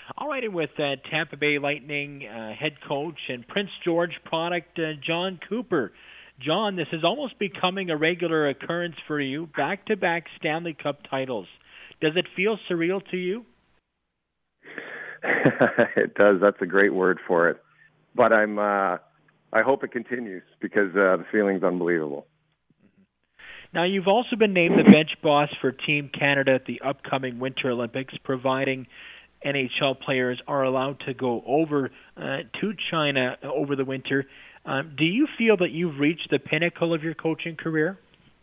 All right, and with Tampa Bay Lightning head coach and Prince George product, John Cooper. John, this is almost becoming a regular occurrence for you, back-to-back Stanley Cup titles. Does it feel surreal to you? It does. That's a great word for it. But I hope it continues because the feeling's unbelievable. Now, you've also been named the bench boss for Team Canada at the upcoming Winter Olympics, providing NHL players are allowed to go over to China over the winter. Do you feel that you've reached the pinnacle of your coaching career?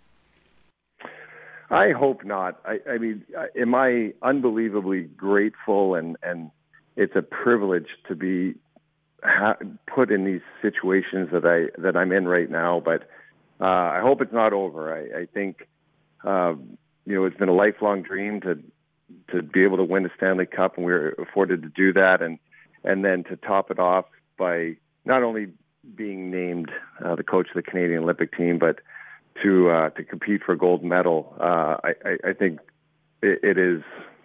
I hope not. I mean, am I unbelievably grateful, and it's a privilege to be put in these situations that I'm in right now. But I hope it's not over. I think it's been a lifelong dream to be able to win the Stanley Cup, and we were afforded to do that, and then to top it off by not only being named the coach of the Canadian Olympic team, but to compete for a gold medal. I think it is.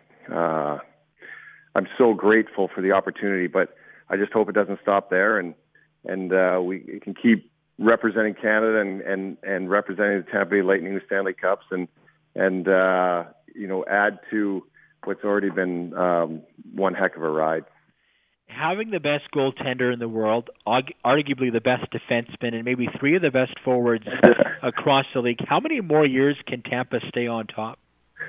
I'm so grateful for the opportunity, but I just hope it doesn't stop there, and we can keep representing Canada and representing the Tampa Bay Lightning in the Stanley Cups, and add to what's already been one heck of a ride. Having the best goaltender in the world, arguably the best defenseman, and maybe three of the best forwards across the league, how many more years can Tampa stay on top?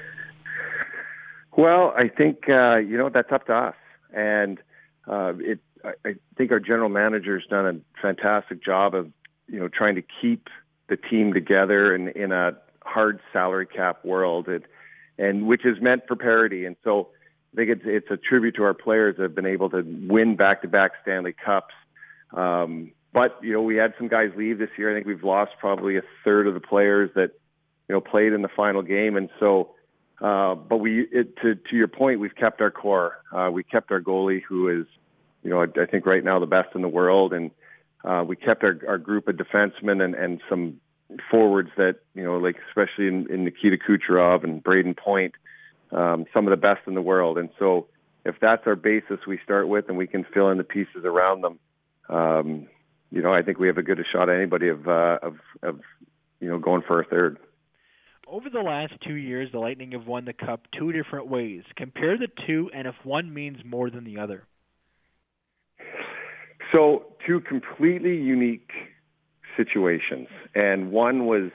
Well, I think that's up to us, and I think our general manager's done a fantastic job of trying to keep the team together in a hard salary cap world, and which is meant for parity. And so I think it's a tribute to our players that have been able to win back-to-back Stanley Cups. But we had some guys leave this year. I think we've lost probably a third of the players that played in the final game, and so. But to your point, we've kept our core. We kept our goalie, who is, I think right now the best in the world, and we kept our group of defensemen and some forwards that like especially in Nikita Kucherov and Braden Point, some of the best in the world. And so, if that's our basis we start with, and we can fill in the pieces around them, I think we have a good shot at anybody of going for a third. Over the last 2 years, the Lightning have won the Cup two different ways. Compare the two, and if one means more than the other. So, two completely unique situations. And one was,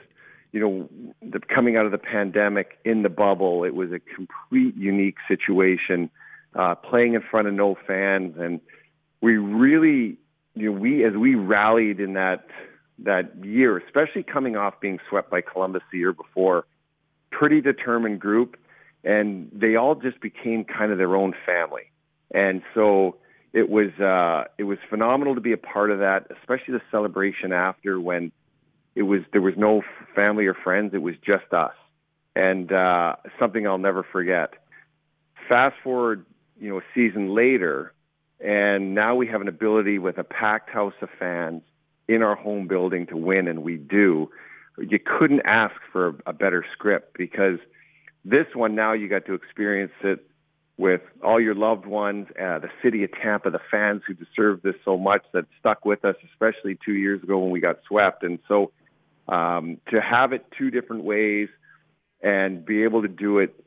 coming out of the pandemic in the bubble. It was a complete unique situation, playing in front of no fans. And we really, as we rallied in that year, especially coming off being swept by Columbus the year before, pretty determined group, and they all just became kind of their own family. And so it was phenomenal to be a part of that, especially the celebration after, when there was no family or friends, it was just us, and something I'll never forget. Fast forward, a season later, and now we have an ability with a packed house of fans in our home building to win, and we do. You couldn't ask for a better script, because this one, now you got to experience it with all your loved ones, the city of Tampa, the fans who deserve this so much, that stuck with us, especially 2 years ago when we got swept. And so to have it two different ways and be able to do it,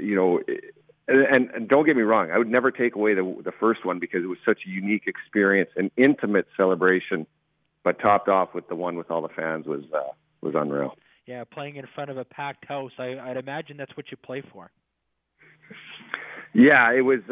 and don't get me wrong, I would never take away the first one, because it was such a unique experience, an intimate celebration. But topped off with the one with all the fans was unreal. Yeah, playing in front of a packed house, I'd imagine that's what you play for. Yeah, it was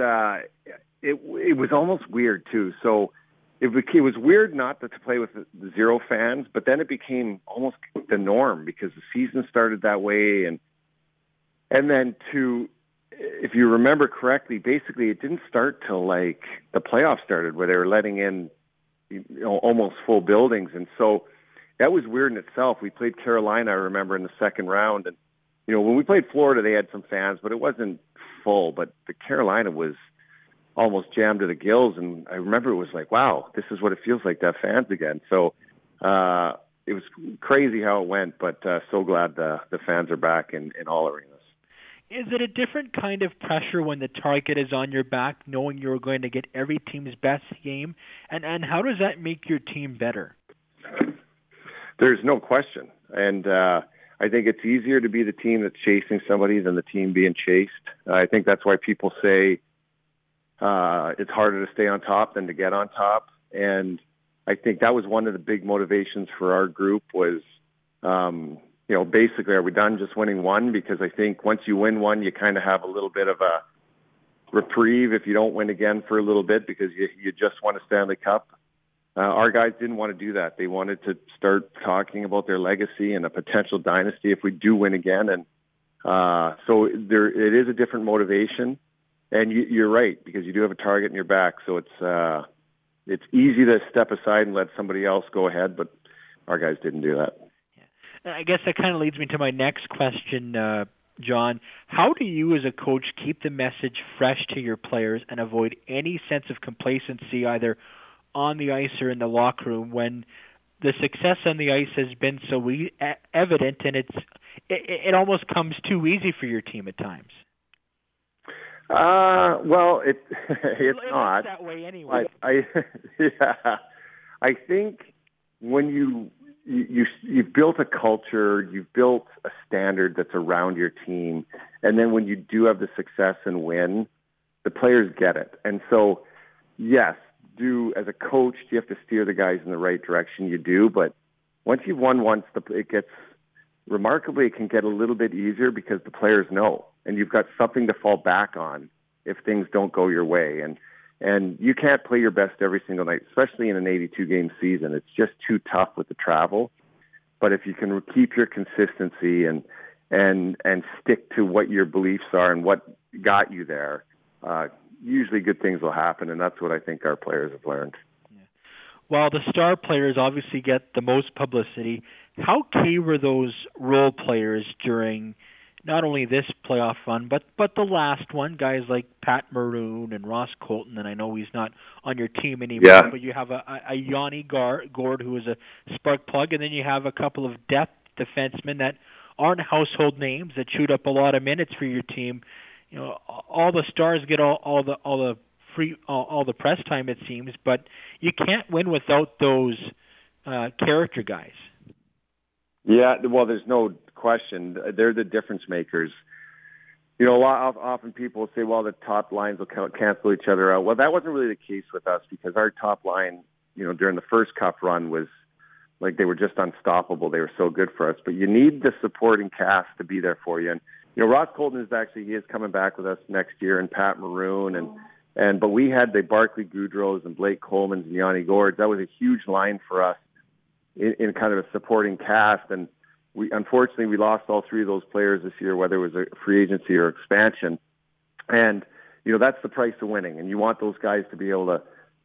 almost weird too. So it was weird not to play with the zero fans, but then it became almost the norm, because the season started that way, and then if you remember correctly, basically it didn't start till like the playoffs started, where they were letting in almost full buildings. And so that was weird in itself. We played Carolina, I remember, in the second round, and when we played Florida, they had some fans, but it wasn't full. But the Carolina was almost jammed to the gills, and I remember it was like, wow, this is what it feels like to have fans again. So it was crazy how it went, but so glad the fans are back in all arenas. Is it a different kind of pressure when the target is on your back, knowing you're going to get every team's best game? And how does that make your team better? There's no question. And I think it's easier to be the team that's chasing somebody than the team being chased. I think that's why people say it's harder to stay on top than to get on top. And I think that was one of the big motivations for our group was, basically, are we done just winning one? Because I think once you win one, you kind of have a little bit of a reprieve if you don't win again for a little bit because you just won a Stanley Cup. Our guys didn't want to do that. They wanted to start talking about their legacy and a potential dynasty if we do win again. And so it is a different motivation. And you're right, because you do have a target in your back. So it's easy to step aside and let somebody else go ahead, but our guys didn't do that. Yeah. I guess that kind of leads me to my next question, John. How do you as a coach keep the message fresh to your players and avoid any sense of complacency either on the ice or in the locker room when the success on the ice has been so evident and it almost comes too easy for your team at times? Well, it's not that way anyway. I think when you've built a culture, you've built a standard that's around your team, and then when you do have the success and win, the players get it. And so, yes, as a coach, you have to steer the guys in the right direction. You do, but once you've won once, it can get a little bit easier because the players know, and you've got something to fall back on if things don't go your way. And you can't play your best every single night, especially in an 82-game season. It's just too tough with the travel. But if you can keep your consistency and stick to what your beliefs are and what got you there, usually good things will happen, and that's what I think our players have learned. Yeah. While the star players obviously get the most publicity, how key were those role players during not only this playoff run, but the last one, guys like Pat Maroon and Ross Colton, and I know he's not on your team anymore, but you have a Yanni Gourde who is a spark plug, and then you have a couple of depth defensemen that aren't household names that chewed up a lot of minutes for your team. You know, all the stars get all the press time, it seems, but you can't win without those character guys. Yeah, well, there's no question. They're the difference makers. You know, often people say, well, the top lines will cancel each other out. Well, that wasn't really the case with us because our top line, during the first Cup run was like they were just unstoppable. They were so good for us. But you need the supporting cast to be there for you. And Ross Colton he is coming back with us next year, and Pat Maroon, but we had the Barclay Goudreaus and Blake Colemans and Yanni Gourdes. That was a huge line for us in kind of a supporting cast. And unfortunately we lost all three of those players this year, whether it was a free agency or expansion. And that's the price of winning. And you want those guys to be able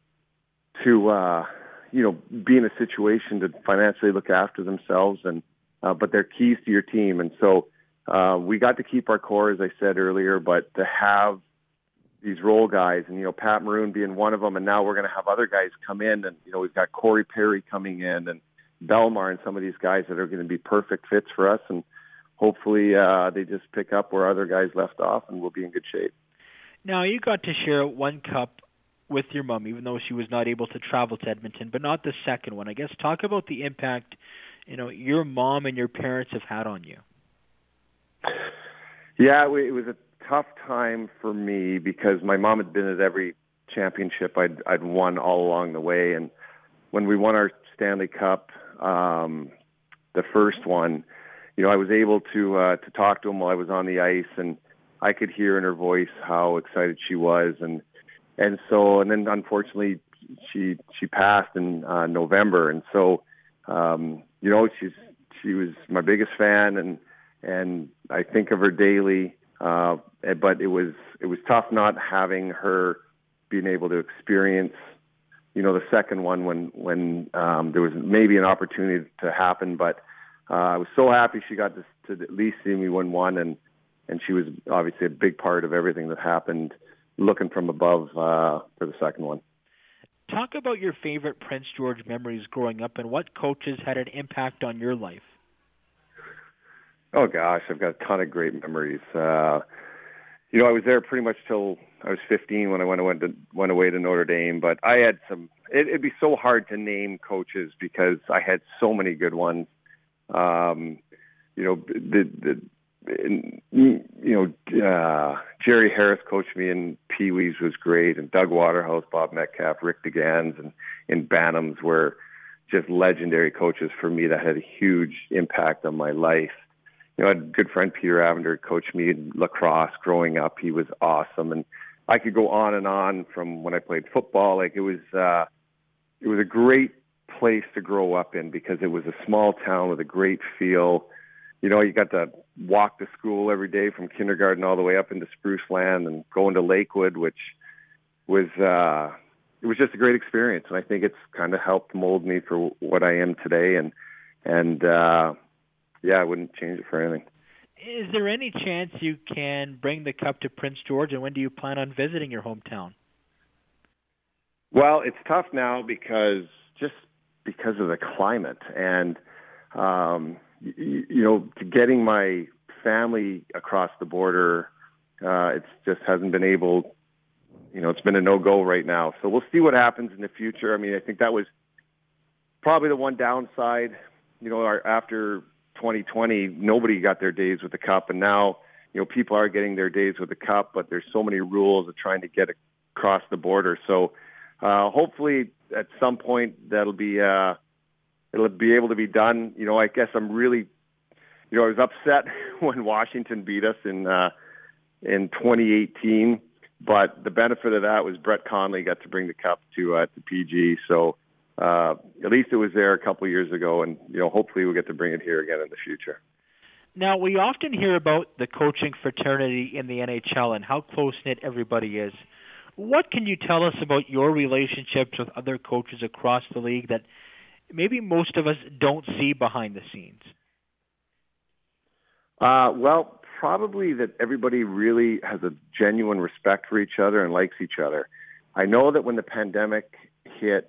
to be in a situation to financially look after themselves, and but they're keys to your team. And so. We got to keep our core, as I said earlier, but to have these role guys, and Pat Maroon being one of them, and now we're going to have other guys come in, and we've got Corey Perry coming in, and Belmar, and some of these guys that are going to be perfect fits for us, and hopefully they just pick up where other guys left off, and we'll be in good shape. Now, you got to share one cup with your mom, even though she was not able to travel to Edmonton, but not the second one. I guess talk about the impact your mom and your parents have had on you. Yeah, it was a tough time for me because my mom had been at every championship I'd won all along the way. And when we won our Stanley Cup, the first one, I was able to talk to him while I was on the ice, and I could hear in her voice how excited she was. And then unfortunately she passed in November. And so, she was my biggest fan, and I think of her daily, but it was tough not having her being able to experience, the second one when there was maybe an opportunity to happen. But I was so happy she got to at least see me win one, and she was obviously a big part of everything that happened, looking from above for the second one. Talk about your favorite Prince George memories growing up, and what coaches had an impact on your life. Oh gosh, I've got a ton of great memories. I was there pretty much till I was 15 when I went away to Notre Dame. But I had some. It'd be so hard to name coaches because I had so many good ones. Jerry Harris coached me in Pee Wees was great, and Doug Waterhouse, Bob Metcalf, Rick DeGans, and in Bantams were just legendary coaches for me that had a huge impact on my life. I had a good friend, Peter Avender, coached me in lacrosse growing up. He was awesome. And I could go on and on from when I played football. It was a great place to grow up in because it was a small town with a great feel. You got to walk to school every day from kindergarten all the way up into Spruce Land and going to Lakewood, which was, it was just a great experience. And I think it's kind of helped mold me for what I am today. And I wouldn't change it for anything. Is there any chance you can bring the Cup to Prince George, and when do you plan on visiting your hometown? Well, it's tough now because of the climate and, getting my family across the border, it just hasn't been able, it's been a no-go right now. So we'll see what happens in the future. I mean, I think that was probably the one downside, after 2020, nobody got their days with the Cup, and now, people are getting their days with the Cup, but there's so many rules of trying to get across the border. So hopefully at some point it'll be able to be done. I guess I'm really, I was upset when Washington beat us in 2018, but the benefit of that was Brett Conley got to bring the Cup to PG. So at least it was there a couple of years ago, and hopefully we'll get to bring it here again in the future. Now, we often hear about the coaching fraternity in the NHL and how close-knit everybody is. What can you tell us about your relationships with other coaches across the league that maybe most of us don't see behind the scenes? Well, probably that everybody really has a genuine respect for each other and likes each other. I know that when the pandemic hit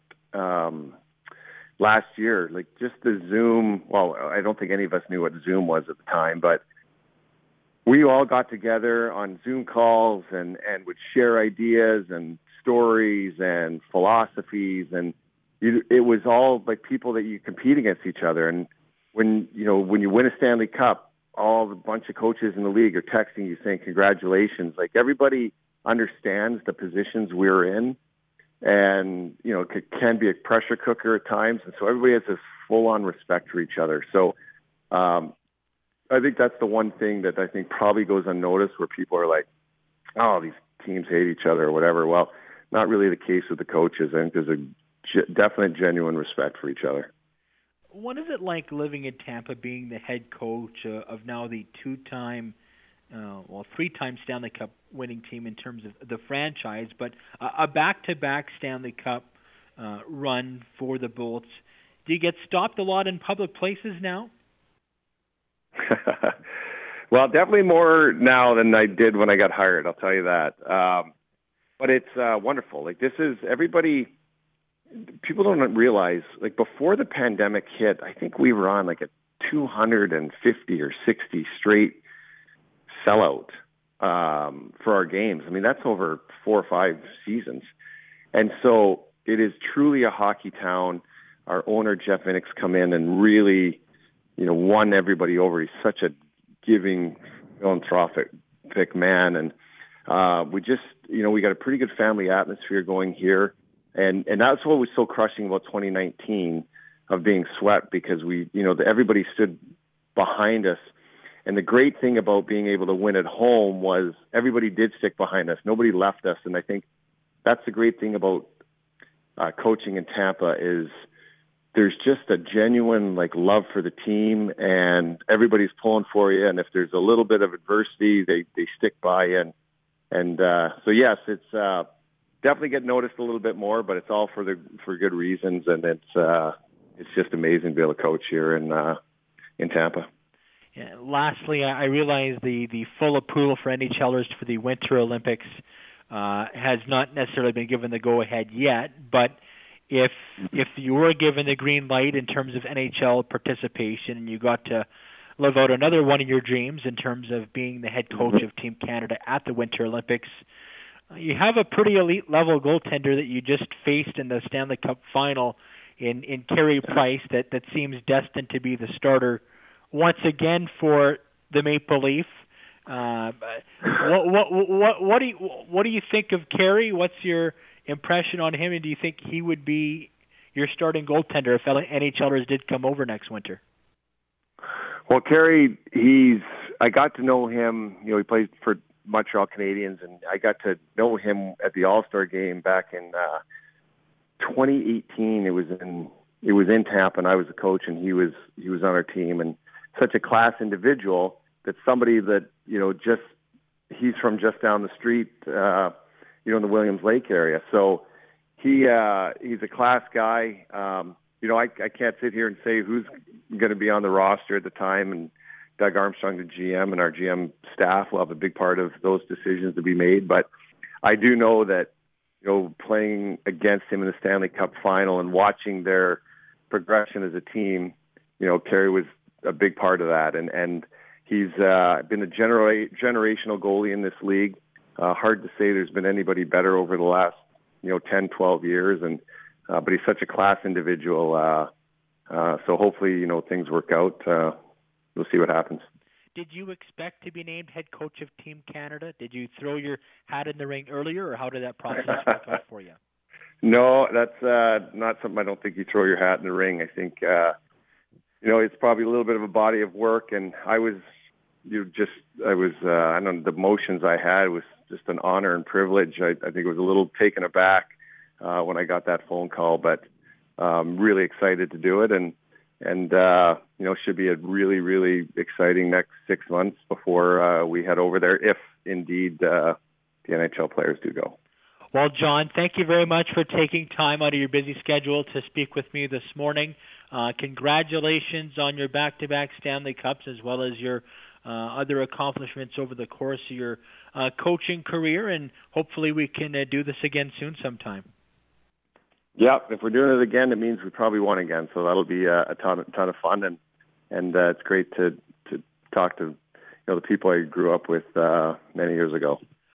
last year, just the Zoom, well, I don't think any of us knew what Zoom was at the time, but we all got together on Zoom calls and would share ideas and stories and philosophies, and it was all like people that you compete against each other. And when you win a Stanley Cup, all the bunch of coaches in the league are texting you saying congratulations. Like, everybody understands the positions we're in, and it can be a pressure cooker at times, and so everybody has this full-on respect for each other. So I think that's the one thing that I think probably goes unnoticed, where people are like, oh, these teams hate each other or whatever. Well, not really the case with the coaches. I think there's a definite, genuine respect for each other. What is it like living in Tampa, being the head coach of now the three-time Stanley Cup winning team in terms of the franchise, but a back-to-back Stanley Cup run for the Bolts? Do you get stopped a lot in public places now? Well, definitely more now than I did when I got hired, I'll tell you that. But it's wonderful. This is everybody. People don't realize, before the pandemic hit, I think we were on a 250 or 60 straight sellout for our games. I mean, that's over 4 or 5 seasons. And so it is truly a hockey town. Our owner, Jeff Vinic's, come in and really, won everybody over. He's such a giving, philanthropic man. And we just, we got a pretty good family atmosphere going here. And that's what was so crushing about 2019 of being swept, because we, everybody stood behind us. And the great thing about being able to win at home was everybody did stick behind us. Nobody left us. And I think that's the great thing about coaching in Tampa is there's just a genuine love for the team, and everybody's pulling for you. And if there's a little bit of adversity, they stick by you. And so yes, it's definitely get noticed a little bit more, but it's all for good reasons. And it's just amazing to be able to coach here in Tampa. Yeah, lastly, I realize the full approval for NHLers for the Winter Olympics has not necessarily been given the go-ahead yet, but if you were given the green light in terms of NHL participation and you got to live out another one of your dreams in terms of being the head coach of Team Canada at the Winter Olympics. You have a pretty elite level goaltender that you just faced in the Stanley Cup final in Carey Price that seems destined to be the starter once again for the Maple Leaf. What do you think of Carey? What's your impression on him, and do you think he would be your starting goaltender if NHLers did come over next winter? Well, Carey, I got to know him. He plays for Montreal Canadiens, and I got to know him at the All-Star game back in 2018. It was in Tampa, and I was the coach, and he was on our team, and such a class individual that somebody that he's from just down the street, in the Williams Lake area. So he's a class guy. I can't sit here and say who's going to be on the roster at the time, and Doug Armstrong, the GM, and our GM staff will have a big part of those decisions to be made. But I do know that, playing against him in the Stanley Cup final and watching their progression as a team, Carey was a big part of that. And he's been a generational goalie in this league. Hard to say there's been anybody better over the last, 10, 12 years. But he's such a class individual. So hopefully, things work out. We'll see what happens. Did you expect to be named head coach of Team Canada? Did you throw your hat in the ring earlier, or how did that process work out for you? No, that's not something. I don't think you throw your hat in the ring. I think it's probably a little bit of a body of work, and I don't know, the emotions I had was just an honor and privilege. I think it was a little taken aback when I got that phone call, but really excited to do it, and should be a really, really exciting next 6 months before we head over there, if indeed the NHL players do go. Well, John, thank you very much for taking time out of your busy schedule to speak with me this morning. Congratulations on your back-to-back Stanley Cups, as well as your other accomplishments over the course of your coaching career, and hopefully we can do this again soon sometime. Yeah, if we're doing it again, it means we probably won again, so that'll be a ton of fun, and it's great to talk to the people I grew up with many years ago.